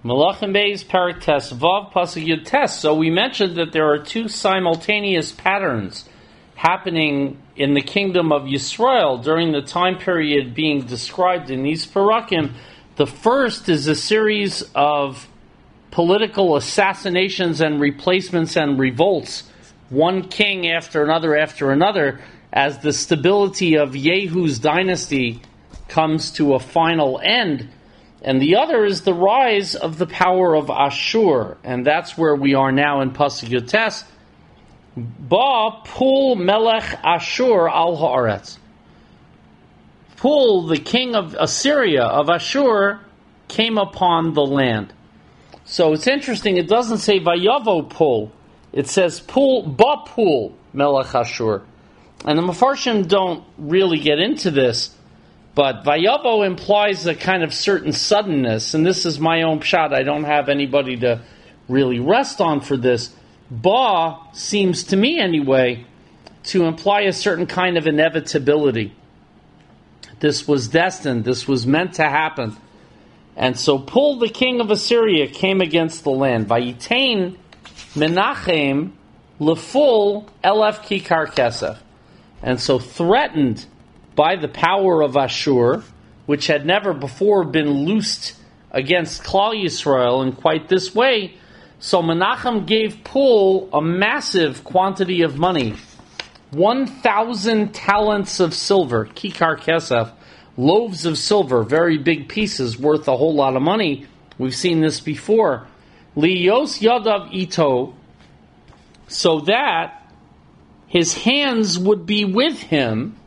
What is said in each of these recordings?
Melachim Beis Parak Tes Vav Pasuk Yud Tes. So we mentioned that there are two simultaneous patterns happening in the kingdom of Yisrael during the time period being described in these parakim. The first is a series of political assassinations and replacements and revolts, one king after another, as the stability of Yehu's dynasty comes to a final end. And the other is the rise of the power of Ashur, and that's where we are now in Pasuk Yud Tes. Ba Pul Melech Ashur al Haaretz. Pul, the king of Assyria, of Ashur, came upon the land. So it's interesting, it doesn't say Vayavo Pul. It says Pul, Ba Pul Melech Ashur. And the Mefarshim don't really get into this, but Vayavo implies a kind of certain suddenness, and this is my own pshat. I don't have anybody to really rest on for this. Ba seems to me anyway to imply a certain kind of inevitability. This was destined. This was meant to happen. And so Pul, the king of Assyria, came against the land. Vayitain Menachem leful elef kikar kesef. And so threatened by the power of Ashur, which had never before been loosed against Klal Yisrael in quite this way, so Menachem gave Pul a massive quantity of money, 1,000 talents of silver, kikar kesef, loaves of silver, very big pieces worth a whole lot of money. We've seen this before. Liyos yadav ito, so that his hands would be with him,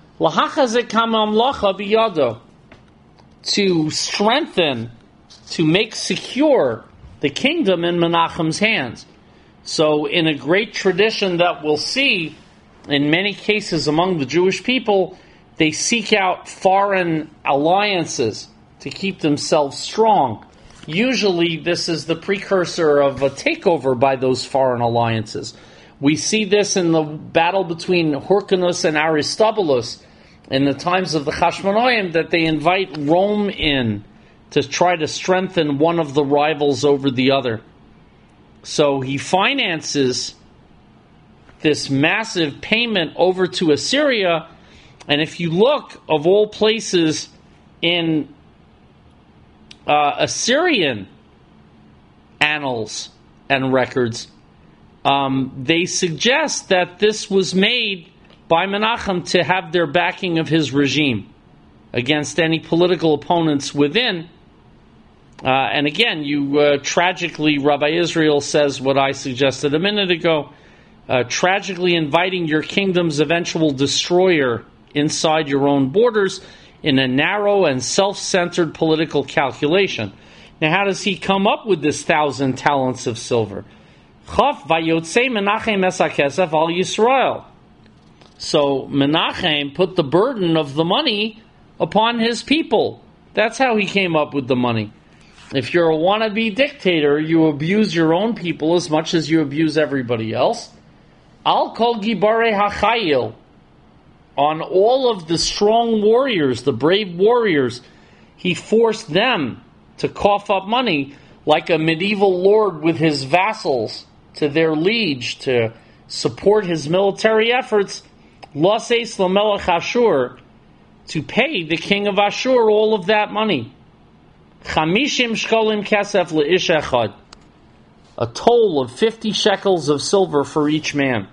to strengthen, to make secure the kingdom in Menachem's hands. So in a great tradition that we'll see in many cases among the Jewish people, they seek out foreign alliances to keep themselves strong. Usually this is the precursor of a takeover by those foreign alliances. We see this in the battle between Hyrcanus and Aristobulus in the times of the Hashmonaim, that they invite Rome in to try to strengthen one of the rivals over the other. So he finances this massive payment over to Assyria, and if you look, of all places, in Assyrian annals and records, they suggest that this was made by Menachem to have their backing of his regime against any political opponents within. And again, tragically, Rabbi Israel says what I suggested a minute ago, tragically inviting your kingdom's eventual destroyer inside your own borders in a narrow and self-centered political calculation. Now, how does he come up with this 1,000 talents of silver? Chaf vayotze Menachem es hakesef al Yisrael. So Menachem put the burden of the money upon his people. That's how he came up with the money. If you're a wannabe dictator, you abuse your own people as much as you abuse everybody else. Al kol gibarei hachayil, on all of the strong warriors, the brave warriors, he forced them to cough up money like a medieval lord with his vassals to their liege to support his military efforts. Laseis lamelech Ashur, to pay the king of Ashur all of that money. 50 shekalim kesef leish echad, a toll of 50 shekels of silver for each man.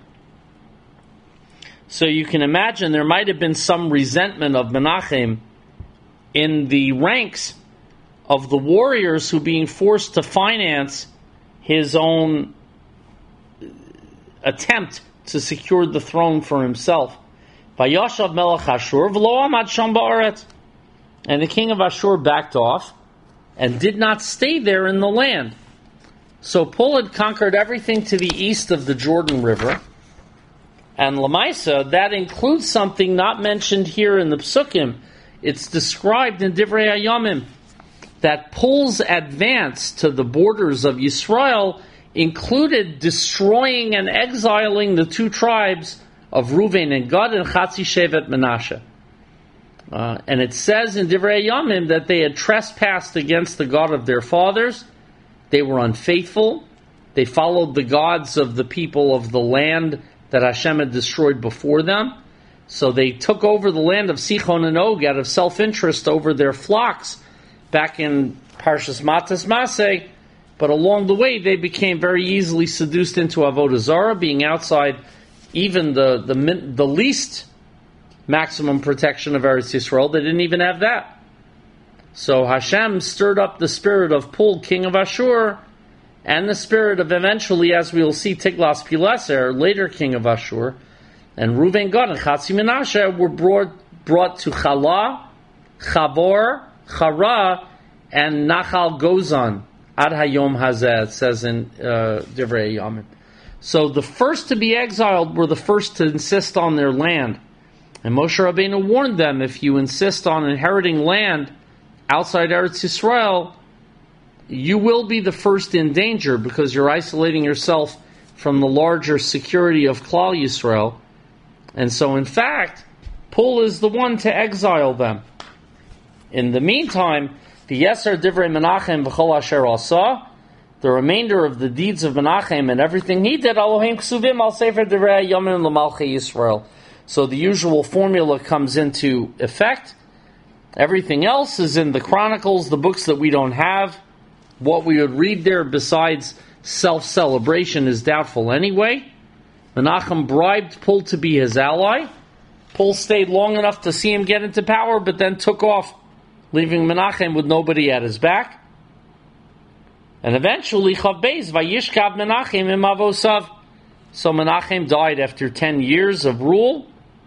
So you can imagine there might have been some resentment of Menachem in the ranks of the warriors who being forced to finance his own attempt to secure the throne for himself. Vayashav melech Ashur v'lo amad sham ba'aretz, and the king of Ashur backed off and did not stay there in the land. So Pul had conquered everything to the east of the Jordan River, and Lamaisa, that includes something not mentioned here in the Psukim. It's described in Divrei Hayamim that Pul's advance to the borders of Yisrael included destroying and exiling the two tribes of Reuven and Gad and Chatzi Shevet Menashe. And it says in Divrei Hayamim that they had trespassed against the God of their fathers, They were unfaithful. They followed the gods of the people of the land that Hashem had destroyed before them. So they took over the land of Sichon and Og out of self-interest over their flocks back in Parshas Matas Maseh. But along the way, they became very easily seduced into Avodah Zarah, being outside even the least maximum protection of Eretz Yisrael. They didn't even have that. So Hashem stirred up the spirit of Pul, king of Ashur, and the spirit of eventually, as we will see, Tiglath-Pileser, later king of Ashur, and Reuven, Gad, and Chatzi Menashe were brought to Chala, Chavor, Chara, and Nachal Gozan. Ad Hayom Hazeh, it says in Divrei Yamim. So the first to be exiled were the first to insist on their land. And Moshe Rabbeinu warned them, if you insist on inheriting land outside Eretz Yisrael, you will be the first in danger because you're isolating yourself from the larger security of Klal Yisrael. And so, in fact, Pul is the one to exile them. In the meantime, the Yeser Divrei Menachem V'chol Asher Asa, the remainder of the deeds of Menachem and everything he did, Elohim Ksuvim Al Sefer Divrei Yomim L'Malchei Yisrael. So the usual formula comes into effect. Everything else is in the Chronicles, the books that we don't have. What we would read there besides self-celebration is doubtful anyway. Menachem bribed Pul to be his ally. Pul stayed long enough to see him get into power, but then took off, leaving Menachem with nobody at his back. And eventually, Chav Beis, Vayishkav Menachem im Avosav. So Menachem died after 10 years of rule,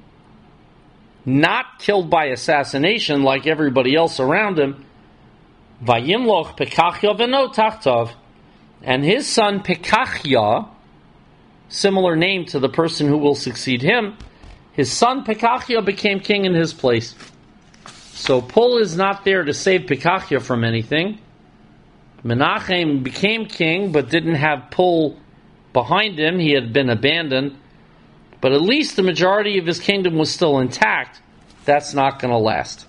not killed by assassination like everybody else around him. Vayimloch Pekachya v'no Tachtav. And his son Pekachya, similar name to the person who will succeed him, his son Pekachya became king in his place. So Pul is not there to save Pekachya from anything. Menachem became king, but didn't have Pul behind him. He had been abandoned. But at least the majority of his kingdom was still intact. That's not going to last.